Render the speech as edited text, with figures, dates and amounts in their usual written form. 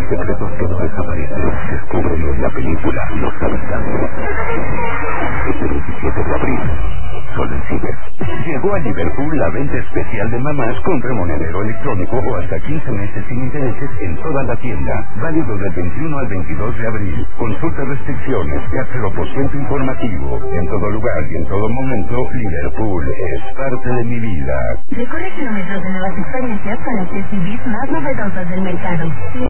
secretos que no desaparecen. Descúbrelo en la película Los Habitantes. Este 27 de abril. Solo en cines. Llegó a Liverpool la venta especial de mamás con remonedero electrónico o hasta 15 meses sin intereses en toda la tienda. Válido del 21 al 22 de abril. Consulta restricciones y 0% informativo. En todo lugar y en todo momento, Liverpool es parte de mi vida. Recorre kilómetros de nuevas experiencias con las SUVs más novedosas del mercado.